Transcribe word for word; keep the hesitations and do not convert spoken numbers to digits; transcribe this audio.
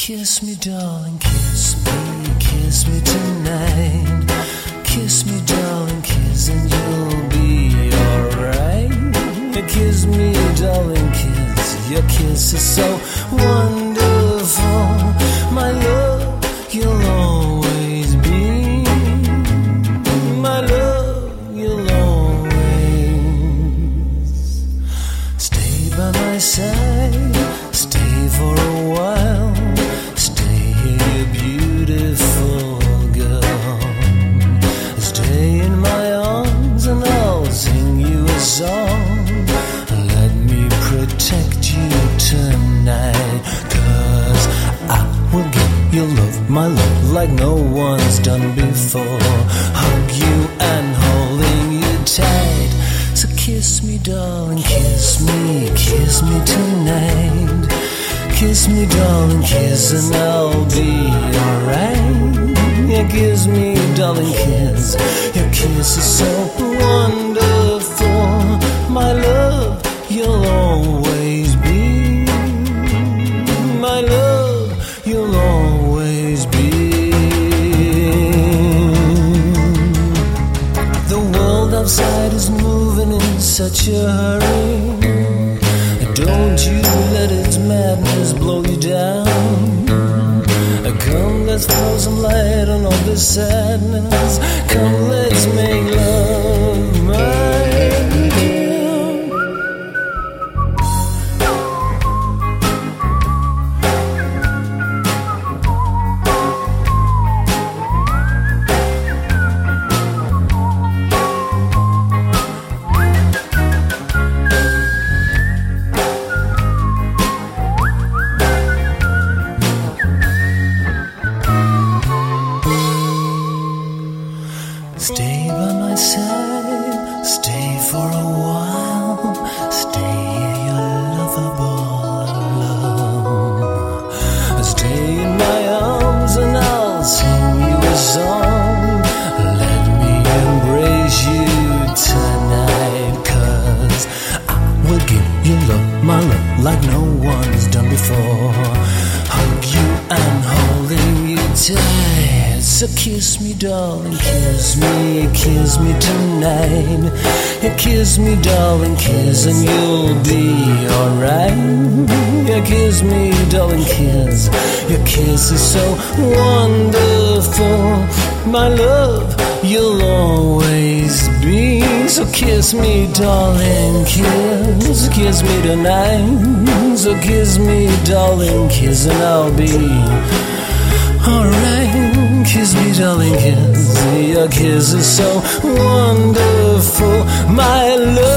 Kiss me, darling, kiss me, kiss me tonight. Kiss me, darling, kiss and you'll be alright. Kiss me, darling, kiss. Your kiss is so wonderful. My love, you'll always be. My love, you'll always stay by my side. Stay for a while. Stay here, you beautiful girl. Stay in my arms and I'll sing you a song. Let me protect you tonight, 'cause I will give you love, my love, like no one's done before. Hug you and holding you tight. So kiss me, darling, kiss me, kiss me tonight. Kiss me, darling, kiss and I'll be alright. Yeah, kiss me, darling, kiss. Your kiss is so wonderful. My love, you'll always be. My love, you'll always be. The world outside is moving in such a hurry. Don't you let its madness blow you down. Come, let's throw some light on all this sadness. Come, let's make love, my dear. Stay by my side, stay for a while. Stay here, your lovable love. Stay in my arms and I'll sing you a song. Let me embrace you tonight, 'cause I will give you love, my love, like no one's done before. Hug you and holding you tight. So kiss me, darling, kiss me, kiss me tonight. Yeah, kiss me, darling, kiss and you'll be alright. Yeah, kiss me, darling, kiss. Your kiss is so wonderful. My love, you'll always be. So kiss me, darling, kiss. Kiss me tonight. So kiss me, darling, kiss and I'll be alright. Kiss me, darling, kiss. Your kiss is so wonderful. My love.